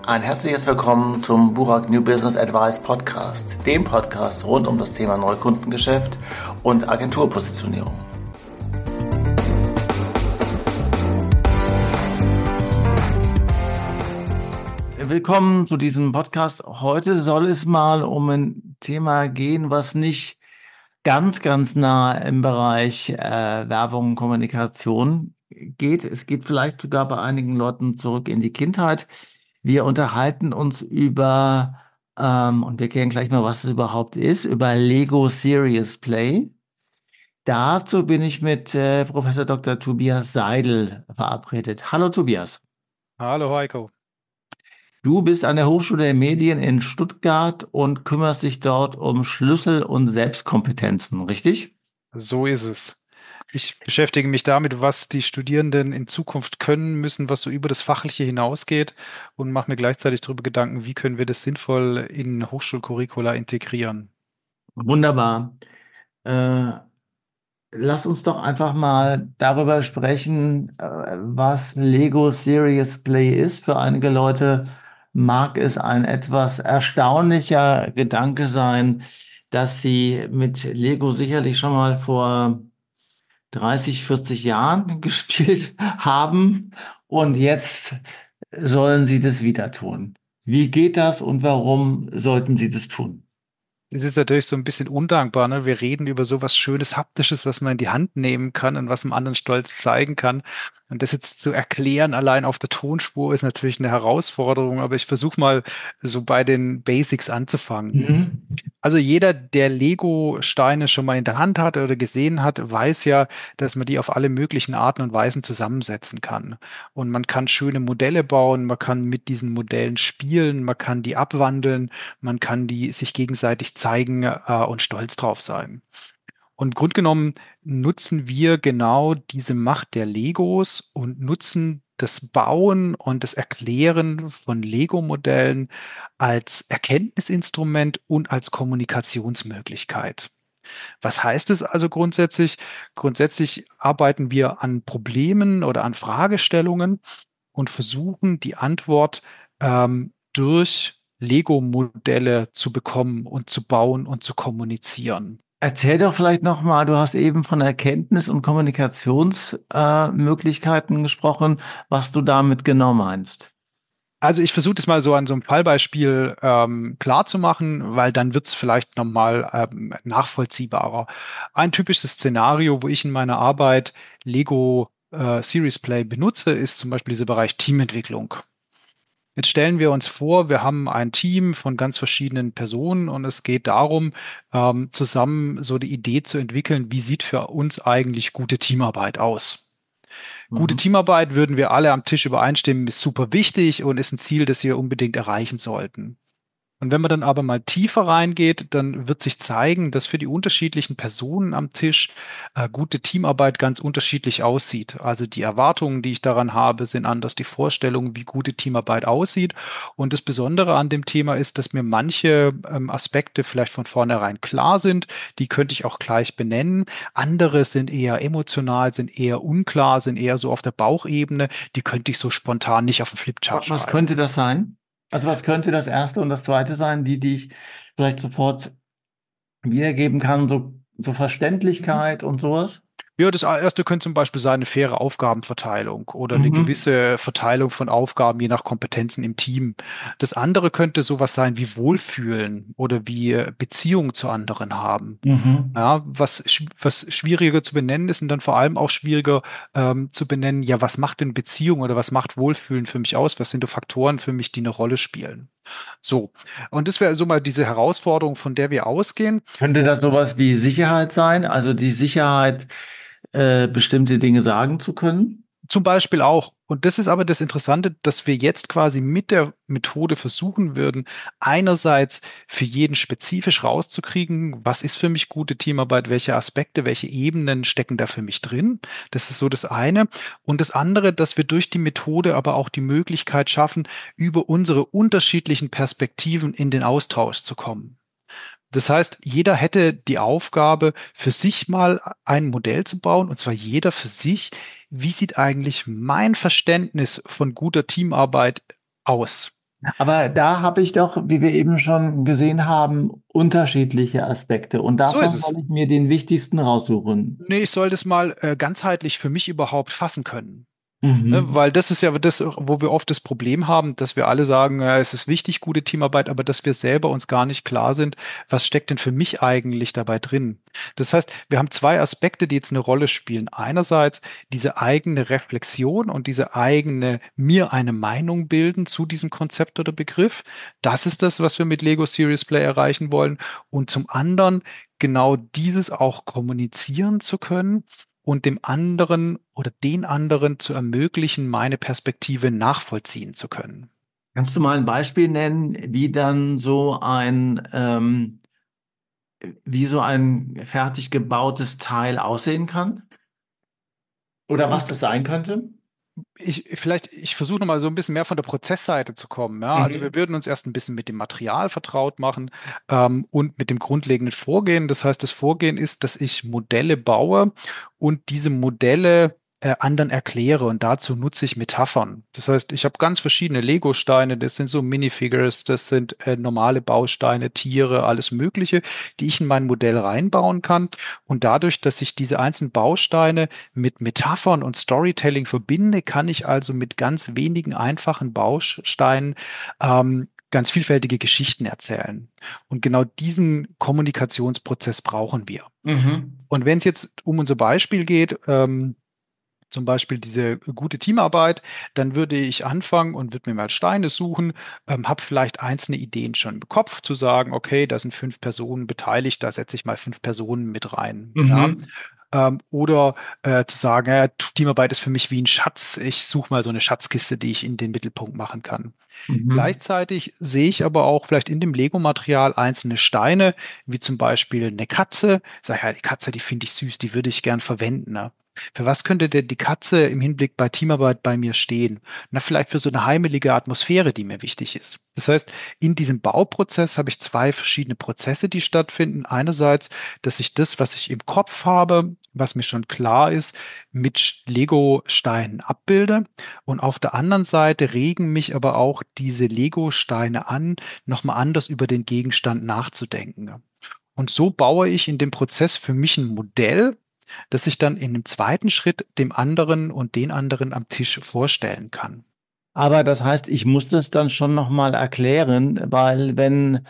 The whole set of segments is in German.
Ein herzliches Willkommen zum Burak New Business Advice Podcast, dem Podcast rund um das Thema Neukundengeschäft und Agenturpositionierung. Willkommen zu diesem Podcast. Heute soll es mal um ein Thema gehen, was nicht ganz nah im Bereich Werbung und Kommunikation geht. Es geht vielleicht sogar bei einigen Leuten zurück in die Kindheit. Wir unterhalten uns über, und wir klären gleich mal, was es überhaupt ist, über Lego Serious Play. Dazu bin ich mit Professor Dr. Tobias Seidel verabredet. Hallo Tobias. Hallo Heiko. Du bist an der Hochschule der Medien in Stuttgart und kümmerst dich dort um Schlüssel- und Selbstkompetenzen, richtig? So ist es. Ich beschäftige mich damit, was die Studierenden in Zukunft können müssen, was so über das Fachliche hinausgeht und mache mir gleichzeitig darüber Gedanken, wie können wir das sinnvoll in Hochschulcurricula integrieren. Wunderbar. Äh, Lass uns doch einfach mal darüber sprechen, was Lego Serious Play ist. Für einige Leute mag es ein etwas erstaunlicher Gedanke sein, dass sie mit Lego sicherlich schon mal vor 30, 40 Jahren gespielt haben und jetzt sollen sie das wieder tun. Wie geht das und warum sollten sie das tun? Es ist natürlich so ein bisschen undankbar, ne? Wir reden über so was Schönes, Haptisches, was man in die Hand nehmen kann und was dem anderen stolz zeigen kann. Und das jetzt zu erklären, allein auf der Tonspur, ist natürlich eine Herausforderung, aber ich versuche mal so bei den Basics anzufangen. Mhm. Also jeder, der Lego-Steine schon mal in der Hand hatte oder gesehen hat, weiß ja, dass man die auf alle möglichen Arten und Weisen zusammensetzen kann. Und man kann schöne Modelle bauen, man kann mit diesen Modellen spielen, man kann die abwandeln, man kann die sich gegenseitig zeigen, und stolz drauf sein. Und grundgenommen nutzen wir genau diese Macht der Legos und nutzen das Bauen und das Erklären von Lego-Modellen als Erkenntnisinstrument und als Kommunikationsmöglichkeit. Was heißt es also grundsätzlich? Grundsätzlich arbeiten wir an Problemen oder an Fragestellungen und versuchen die Antwort durch Lego-Modelle zu bekommen und zu bauen und zu kommunizieren. Erzähl doch vielleicht nochmal, du hast eben von Erkenntnis- und Kommunikationsmöglichkeiten gesprochen, was du damit genau meinst. Also ich versuche das mal so an so einem Fallbeispiel klar zu machen, weil dann wird es vielleicht nochmal nachvollziehbarer. Ein typisches Szenario, wo ich in meiner Arbeit Lego Series Play benutze, ist zum Beispiel dieser Bereich Teamentwicklung. Jetzt stellen wir uns vor, wir haben ein Team von ganz verschiedenen Personen und es geht darum, zusammen so die Idee zu entwickeln, wie sieht für uns eigentlich gute Teamarbeit aus? Gute Mhm. Teamarbeit würden wir alle am Tisch übereinstimmen, ist super wichtig und ist ein Ziel, das wir unbedingt erreichen sollten. Und wenn man dann aber mal tiefer reingeht, dann wird sich zeigen, dass für die unterschiedlichen Personen am Tisch gute Teamarbeit ganz unterschiedlich aussieht. Also die Erwartungen, die ich daran habe, sind anders, die Vorstellungen, wie gute Teamarbeit aussieht. Und das Besondere an dem Thema ist, dass mir manche Aspekte vielleicht von vornherein klar sind, die könnte ich auch gleich benennen. Andere sind eher emotional, sind eher unklar, sind eher so auf der Bauchebene, die könnte ich so spontan nicht auf den Flipchart Was schreiben. könnte das sein? Also was könnte das erste und das zweite sein, die ich vielleicht sofort wiedergeben kann, so Verständlichkeit und sowas? Ja, das erste könnte zum Beispiel sein, eine faire Aufgabenverteilung oder eine Mhm. gewisse Verteilung von Aufgaben je nach Kompetenzen im Team. Das andere könnte sowas sein wie Wohlfühlen oder wie Beziehung zu anderen haben. Mhm. Ja, was schwieriger zu benennen ist und dann vor allem auch schwieriger zu benennen, ja, was macht denn Beziehung oder was macht Wohlfühlen für mich aus? Was sind da Faktoren für mich, die eine Rolle spielen? So, und das wäre so mal diese Herausforderung, von der wir ausgehen. Könnte das sowas wie Sicherheit sein? Also die Sicherheit, bestimmte Dinge sagen zu können? Zum Beispiel auch. Und das ist aber das Interessante, dass wir jetzt quasi mit der Methode versuchen würden, einerseits für jeden spezifisch rauszukriegen, was ist für mich gute Teamarbeit, welche Aspekte, welche Ebenen stecken da für mich drin. Das ist so das eine. Und das andere, dass wir durch die Methode aber auch die Möglichkeit schaffen, über unsere unterschiedlichen Perspektiven in den Austausch zu kommen. Das heißt, jeder hätte die Aufgabe, für sich mal ein Modell zu bauen, und zwar jeder für sich. Wie sieht eigentlich mein Verständnis von guter Teamarbeit aus? Aber da habe ich doch, wie wir eben schon gesehen haben, unterschiedliche Aspekte. Und So ist davon es. soll ich mir den wichtigsten raussuchen. Nee, ich soll das mal ganzheitlich für mich überhaupt fassen können. Ne, Mhm. weil das ist ja das, wo wir oft das Problem haben, dass wir alle sagen, ja, es ist wichtig, gute Teamarbeit, aber dass wir selber uns gar nicht klar sind, was steckt denn für mich eigentlich dabei drin? Das heißt, wir haben zwei Aspekte, die jetzt eine Rolle spielen. Einerseits diese eigene Reflexion und diese eigene mir eine Meinung bilden zu diesem Konzept oder Begriff. Das ist das, was wir mit Lego Serious Play erreichen wollen. Und zum anderen genau dieses auch kommunizieren zu können und dem anderen oder den anderen zu ermöglichen, meine Perspektive nachvollziehen zu können. Kannst du mal ein Beispiel nennen, wie so ein fertig gebautes Teil aussehen kann? Oder was das sein könnte? Ich versuche nochmal so ein bisschen mehr von der Prozessseite zu kommen. Ja? Also wir Mhm. würden uns erst ein bisschen mit dem Material vertraut machen und mit dem grundlegenden Vorgehen. Das heißt, das Vorgehen ist, dass ich Modelle baue und diese Modelle anderen erkläre und dazu nutze ich Metaphern. Das heißt, ich habe ganz verschiedene Lego-Steine, das sind so Minifigures, das sind normale Bausteine, Tiere, alles Mögliche, die ich in mein Modell reinbauen kann. Und dadurch, dass ich diese einzelnen Bausteine mit Metaphern und Storytelling verbinde, kann ich also mit ganz wenigen einfachen Bausteinen ganz vielfältige Geschichten erzählen. Und genau diesen Kommunikationsprozess brauchen wir. Mhm. Und wenn es jetzt um unser Beispiel geht, zum Beispiel diese gute Teamarbeit, dann würde ich anfangen und würde mir mal Steine suchen, habe vielleicht einzelne Ideen schon im Kopf, zu sagen, okay, da sind 5 Personen beteiligt, da setze ich mal 5 Personen mit rein. Ja? Mhm. Oder zu sagen, ja, Teamarbeit ist für mich wie ein Schatz. Ich suche mal so eine Schatzkiste, die ich in den Mittelpunkt machen kann. Mhm. Gleichzeitig sehe ich aber auch vielleicht in dem Lego-Material einzelne Steine, wie zum Beispiel eine Katze. Sag ja, die Katze, die finde ich süß, die würde ich gern verwenden. Ne? Für was könnte denn die Katze im Hinblick bei Teamarbeit bei mir stehen? Na, vielleicht für so eine heimelige Atmosphäre, die mir wichtig ist. Das heißt, in diesem Bauprozess habe ich zwei verschiedene Prozesse, die stattfinden. Einerseits, dass ich das, was ich im Kopf habe, was mir schon klar ist, mit Lego-Steinen abbilde. Und auf der anderen Seite regen mich aber auch diese Lego-Steine an, nochmal anders über den Gegenstand nachzudenken. Und so baue ich in dem Prozess für mich ein Modell, das ich dann in dem zweiten Schritt dem anderen und den anderen am Tisch vorstellen kann. Aber das heißt, ich muss das dann schon nochmal erklären, weil wenn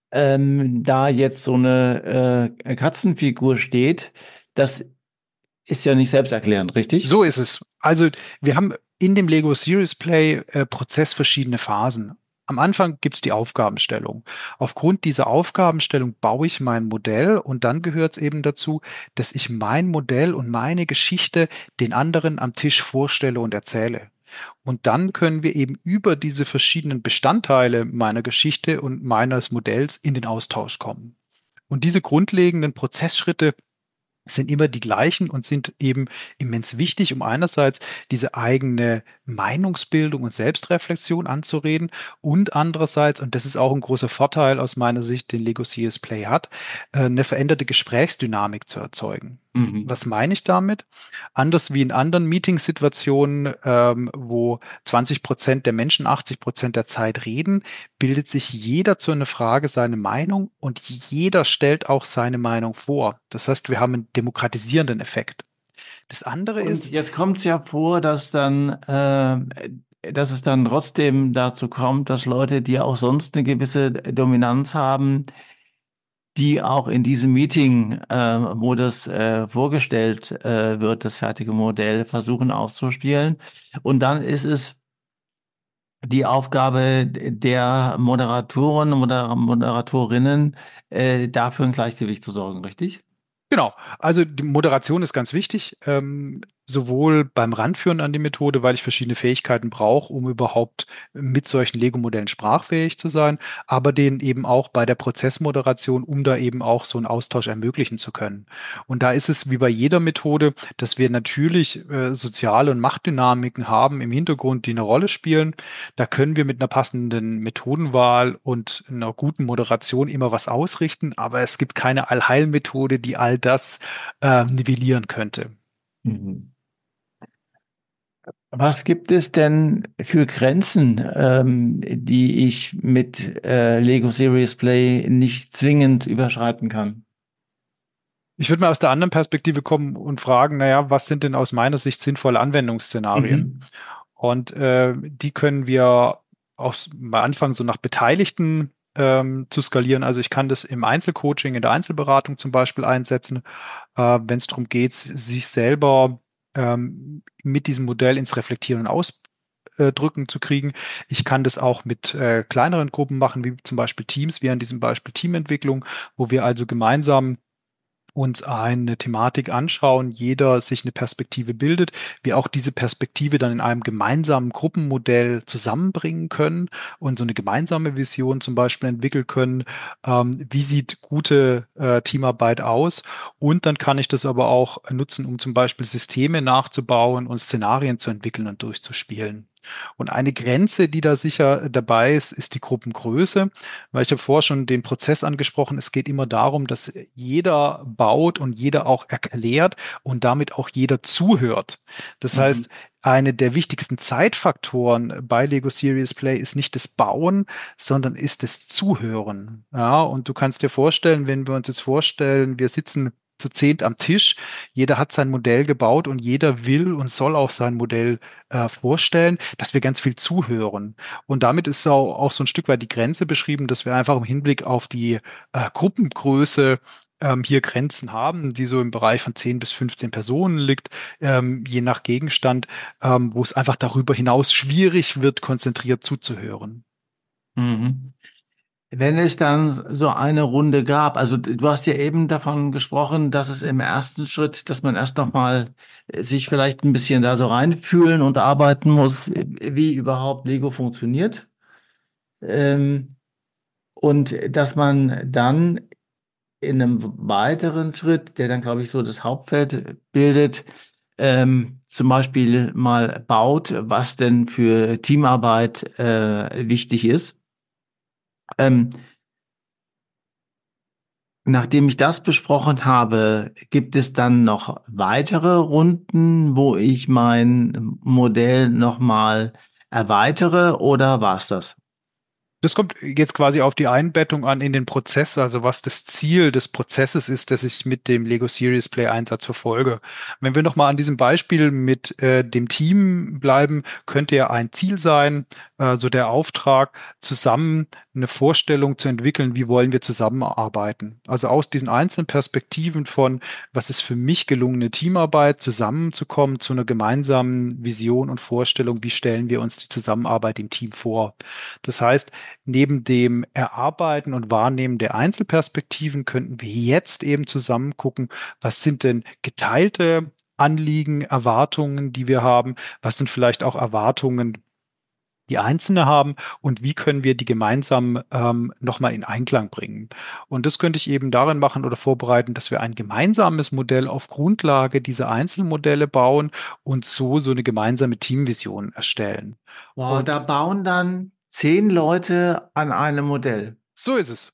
da jetzt so eine Katzenfigur steht, das ist ja nicht selbsterklärend, richtig? So ist es. Also wir haben in dem Lego Serious Play Prozess verschiedene Phasen. Am Anfang gibt es die Aufgabenstellung. Aufgrund dieser Aufgabenstellung baue ich mein Modell und dann gehört es eben dazu, dass ich mein Modell und meine Geschichte den anderen am Tisch vorstelle und erzähle. Und dann können wir eben über diese verschiedenen Bestandteile meiner Geschichte und meines Modells in den Austausch kommen. Und diese grundlegenden Prozessschritte sind immer die gleichen und sind eben immens wichtig, um einerseits diese eigene Meinungsbildung und Selbstreflexion anzureden und andererseits, und das ist auch ein großer Vorteil aus meiner Sicht, den Lego CS Play hat, eine veränderte Gesprächsdynamik zu erzeugen. Mhm. Was meine ich damit? Anders wie in anderen Meetingsituationen, wo 20% der Menschen 80% der Zeit reden, bildet sich jeder zu einer Frage seine Meinung und jeder stellt auch seine Meinung vor. Das heißt, wir haben einen demokratisierenden Effekt. Das andere Und ist, jetzt kommt es ja vor, dass es dann trotzdem dazu kommt, dass Leute, die auch sonst eine gewisse Dominanz haben, die auch in diesem Meeting, wo das vorgestellt wird, das fertige Modell, versuchen auszuspielen. Und dann ist es die Aufgabe der Moderatoren und Moderatorinnen, dafür ein Gleichgewicht zu sorgen, richtig? genau, also die Moderation ist ganz wichtig, sowohl beim Ranführen an die Methode, weil ich verschiedene Fähigkeiten brauche, um überhaupt mit solchen Lego-Modellen sprachfähig zu sein, aber den eben auch bei der Prozessmoderation, um da eben auch so einen Austausch ermöglichen zu können. Und da ist es wie bei jeder Methode, dass wir natürlich soziale und Machtdynamiken haben im Hintergrund, die eine Rolle spielen. Da können wir mit einer passenden Methodenwahl und einer guten Moderation immer was ausrichten, aber es gibt keine Allheilmethode, die all das nivellieren könnte. Mhm. Was gibt es denn für Grenzen, die ich mit Lego Serious Play nicht zwingend überschreiten kann? Ich würde mal aus der anderen Perspektive kommen und fragen, naja, was sind denn aus meiner Sicht sinnvolle Anwendungsszenarien? Mhm. Und die können wir auch mal anfangen, so nach Beteiligten zu skalieren. Also ich kann das im Einzelcoaching, in der Einzelberatung zum Beispiel einsetzen, wenn es darum geht, sich selber mit diesem Modell ins Reflektieren und Ausdrücken zu kriegen. Ich kann das auch mit kleineren Gruppen machen, wie zum Beispiel Teams, wie an diesem Beispiel Teamentwicklung, wo wir also gemeinsam uns eine Thematik anschauen, jeder sich eine Perspektive bildet, wir auch diese Perspektive dann in einem gemeinsamen Gruppenmodell zusammenbringen können und so eine gemeinsame Vision zum Beispiel entwickeln können. Wie sieht gute Teamarbeit aus? Und dann kann ich das aber auch nutzen, um zum Beispiel Systeme nachzubauen und Szenarien zu entwickeln und durchzuspielen. Und eine Grenze, die da sicher dabei ist, ist die Gruppengröße, weil ich habe vorher schon den Prozess angesprochen. Es geht immer darum, dass jeder baut und jeder auch erklärt und damit auch jeder zuhört. Das Mhm. heißt, eine der wichtigsten Zeitfaktoren bei Lego Serious Play ist nicht das Bauen, sondern ist das Zuhören. Ja, und du kannst dir vorstellen, wenn wir uns jetzt vorstellen, wir sitzen zu zehnt am Tisch, jeder hat sein Modell gebaut und jeder will und soll auch sein Modell vorstellen, dass wir ganz viel zuhören. Und damit ist auch so ein Stück weit die Grenze beschrieben, dass wir einfach im Hinblick auf die Gruppengröße hier Grenzen haben, die so im Bereich von 10 bis 15 Personen liegt, je nach Gegenstand, wo es einfach darüber hinaus schwierig wird, konzentriert zuzuhören. Mhm. Wenn es dann so eine Runde gab, also du hast ja eben davon gesprochen, dass es im ersten Schritt, dass man erst noch mal sich vielleicht ein bisschen da so reinfühlen und arbeiten muss, wie überhaupt Lego funktioniert. Ähm, und dass man dann in einem weiteren Schritt, der dann, glaube ich, so das Hauptfeld bildet, zum Beispiel mal baut, was denn für Teamarbeit wichtig ist. Ähm, Nachdem ich das besprochen habe, gibt es dann noch weitere Runden, wo ich mein Modell nochmal erweitere oder war's das? Das kommt jetzt quasi auf die Einbettung an in den Prozess, also was das Ziel des Prozesses ist, das ich mit dem Lego Serious Play Einsatz verfolge. Wenn wir nochmal an diesem Beispiel mit dem Team bleiben, könnte ja ein Ziel sein, so der Auftrag, zusammen eine Vorstellung zu entwickeln, wie wollen wir zusammenarbeiten. Also aus diesen einzelnen Perspektiven von, was ist für mich gelungene Teamarbeit, zusammenzukommen zu einer gemeinsamen Vision und Vorstellung, wie stellen wir uns die Zusammenarbeit im Team vor. Das heißt, neben dem Erarbeiten und Wahrnehmen der Einzelperspektiven könnten wir jetzt eben zusammen gucken, was sind denn geteilte Anliegen, Erwartungen, die wir haben, was sind vielleicht auch Erwartungen, die Einzelne haben und wie können wir die gemeinsam nochmal in Einklang bringen. Und das könnte ich eben darin machen oder vorbereiten, dass wir ein gemeinsames Modell auf Grundlage dieser Einzelmodelle bauen und so eine gemeinsame Teamvision erstellen. Boah, da Und bauen dann 10 Leute an einem Modell. so ist es.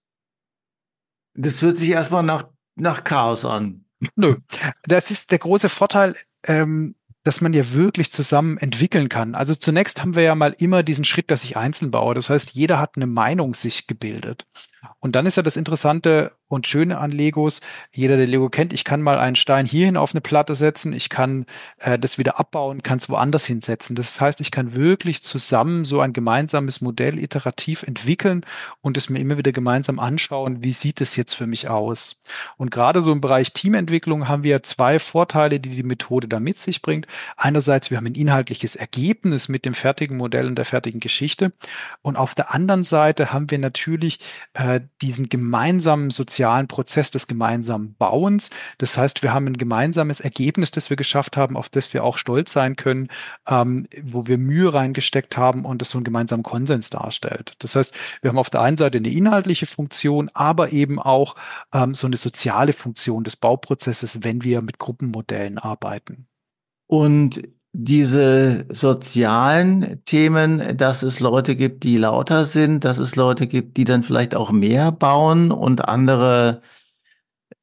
Das hört sich erstmal nach Chaos an. Nö, das ist der große Vorteil, dass man ja wirklich zusammen entwickeln kann. Also zunächst haben wir ja mal immer diesen Schritt, dass ich einzeln baue. Das heißt, jeder hat eine Meinung sich gebildet. Und dann ist ja das Interessante und Schöne an Legos, jeder, der Lego kennt, ich kann mal einen Stein hierhin auf eine Platte setzen, ich kann das wieder abbauen, kann es woanders hinsetzen. Das heißt, ich kann wirklich zusammen so ein gemeinsames Modell iterativ entwickeln und es mir immer wieder gemeinsam anschauen, wie sieht es jetzt für mich aus. Und gerade so im Bereich Teamentwicklung haben wir zwei Vorteile, die die Methode da mit sich bringt. Einerseits, wir haben ein inhaltliches Ergebnis mit dem fertigen Modell und der fertigen Geschichte. Und auf der anderen Seite haben wir natürlich diesen gemeinsamen sozialen Prozess des gemeinsamen Bauens. Das heißt, wir haben ein gemeinsames Ergebnis, das wir geschafft haben, auf das wir auch stolz sein können, wo wir Mühe reingesteckt haben und das so einen gemeinsamen Konsens darstellt. Das heißt, wir haben auf der einen Seite eine inhaltliche Funktion, aber eben auch so eine soziale Funktion des Bauprozesses, wenn wir mit Gruppenmodellen arbeiten. Und diese sozialen Themen, dass es Leute gibt, die lauter sind, dass es Leute gibt, die dann vielleicht auch mehr bauen und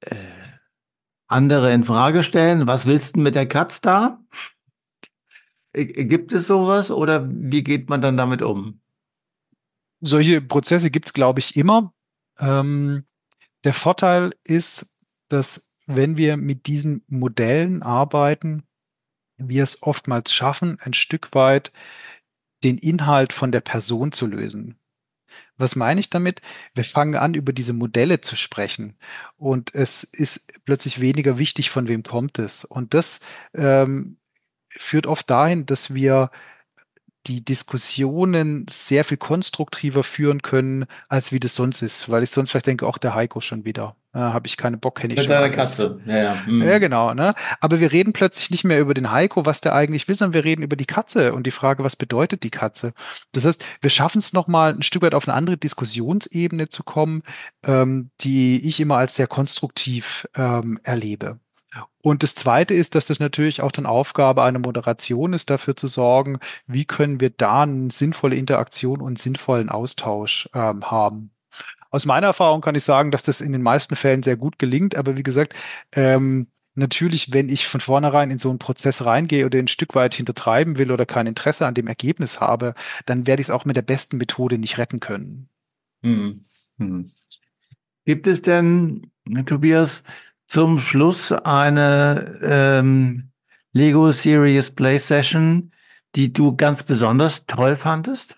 andere in Frage stellen. Was willst du mit der Katz da? Gibt es sowas oder wie geht man dann damit um? Solche Prozesse gibt es, glaube ich, immer. Ähm, Der Vorteil ist, dass wenn wir mit diesen Modellen arbeiten, wir es oftmals schaffen, ein Stück weit den Inhalt von der Person zu lösen. Was meine ich damit? Wir fangen an, über diese Modelle zu sprechen und es ist plötzlich weniger wichtig, von wem kommt es. Und das ähm, führt oft dahin, dass wir die Diskussionen sehr viel konstruktiver führen können, als wie das sonst ist. Weil ich sonst vielleicht denke, auch der Heiko schon wieder. Habe ich keinen Bock, kenne ich Mit schon seiner alles. Katze. Ja, ja. Ja, Hm. genau, ne? Aber wir reden plötzlich nicht mehr über den Heiko, was der eigentlich will, sondern wir reden über die Katze und die Frage, was bedeutet die Katze? Das heißt, wir schaffen es nochmal ein Stück weit auf eine andere Diskussionsebene zu kommen, die ich immer als sehr konstruktiv erlebe. Und das Zweite ist, dass das natürlich auch dann Aufgabe einer Moderation ist, dafür zu sorgen, wie können wir da eine sinnvolle Interaktion und sinnvollen Austausch haben. Aus meiner Erfahrung kann ich sagen, dass das in den meisten Fällen sehr gut gelingt. Aber wie gesagt, natürlich, wenn ich von vornherein in so einen Prozess reingehe oder ein Stück weit hintertreiben will oder kein Interesse an dem Ergebnis habe, dann werde ich es auch mit der besten Methode nicht retten können. Hm. Hm. Gibt es denn, Tobias, zum Schluss eine Lego Serious Play Session, die du ganz besonders toll fandest?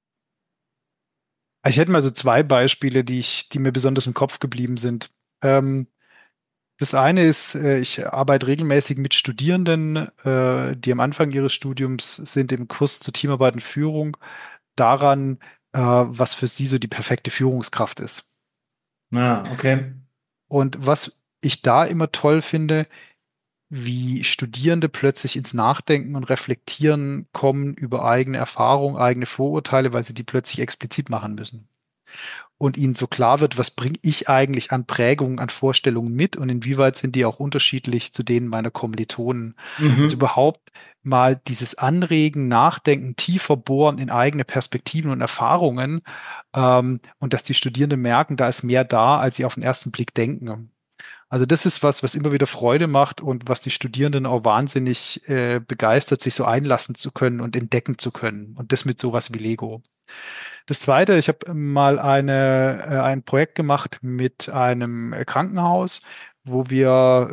Ich hätte mal so zwei Beispiele, die mir besonders im Kopf geblieben sind. Ähm, Das eine ist, ich arbeite regelmäßig mit Studierenden, die am Anfang ihres Studiums sind im Kurs zur Teamarbeit und Führung, daran, was für sie so die perfekte Führungskraft ist. Ah, okay. Und was ich da immer toll finde, wie Studierende plötzlich ins Nachdenken und Reflektieren kommen über eigene Erfahrungen, eigene Vorurteile, weil sie die plötzlich explizit machen müssen. Und ihnen so klar wird, was bringe ich eigentlich an Prägungen, an Vorstellungen mit und inwieweit sind die auch unterschiedlich zu denen meiner Kommilitonen. Also Mhm. überhaupt mal dieses Anregen, Nachdenken, tiefer bohren in eigene Perspektiven und Erfahrungen, und dass die Studierenden merken, da ist mehr da, als sie auf den ersten Blick denken. Also das ist was, was immer wieder Freude macht und was die Studierenden auch wahnsinnig begeistert, sich so einlassen zu können und entdecken zu können. Und das mit sowas wie Lego. Das Zweite, ich habe mal ein Projekt gemacht mit einem Krankenhaus, wo wir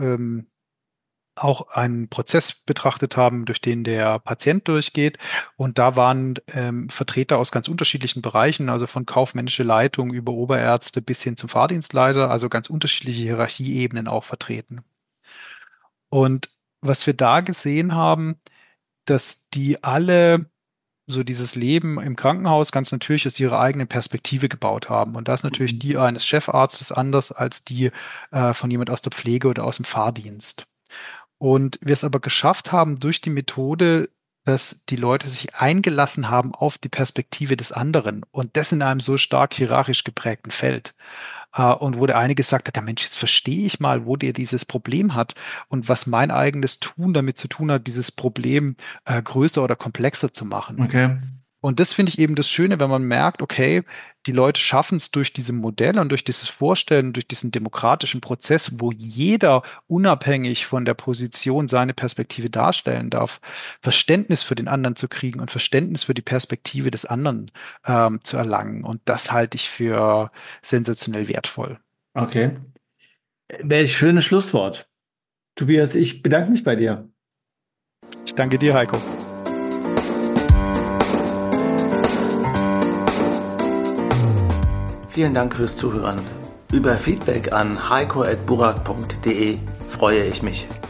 auch einen Prozess betrachtet haben, durch den der Patient durchgeht. Und da waren Vertreter aus ganz unterschiedlichen Bereichen, also von kaufmännische Leitung über Oberärzte bis hin zum Fahrdienstleiter, also ganz unterschiedliche Hierarchieebenen auch vertreten. Und was wir da gesehen haben, dass die alle so dieses Leben im Krankenhaus ganz natürlich aus ihrer eigenen Perspektive gebaut haben. Und da ist natürlich Mhm. die eines Chefarztes anders als die von jemand aus der Pflege oder aus dem Fahrdienst. Und wir es aber geschafft haben durch die Methode, dass die Leute sich eingelassen haben auf die Perspektive des anderen und das in einem so stark hierarchisch geprägten Feld. Und wo der eine gesagt hat, ja Mensch, jetzt verstehe ich mal, wo der dieses Problem hat und was mein eigenes Tun damit zu tun hat, dieses Problem größer oder komplexer zu machen. Okay. Und das finde ich eben das Schöne, wenn man merkt, okay, die Leute schaffen es durch diese Modelle und durch dieses Vorstellen, durch diesen demokratischen Prozess, wo jeder unabhängig von der Position seine Perspektive darstellen darf, Verständnis für den anderen zu kriegen und Verständnis für die Perspektive des anderen zu erlangen. Und das halte ich für sensationell wertvoll. Okay. Welch schönes Schlusswort. Tobias, ich bedanke mich bei dir. Ich danke dir, Heiko. Vielen Dank fürs Zuhören. Über Feedback an heiko@burak.de freue ich mich.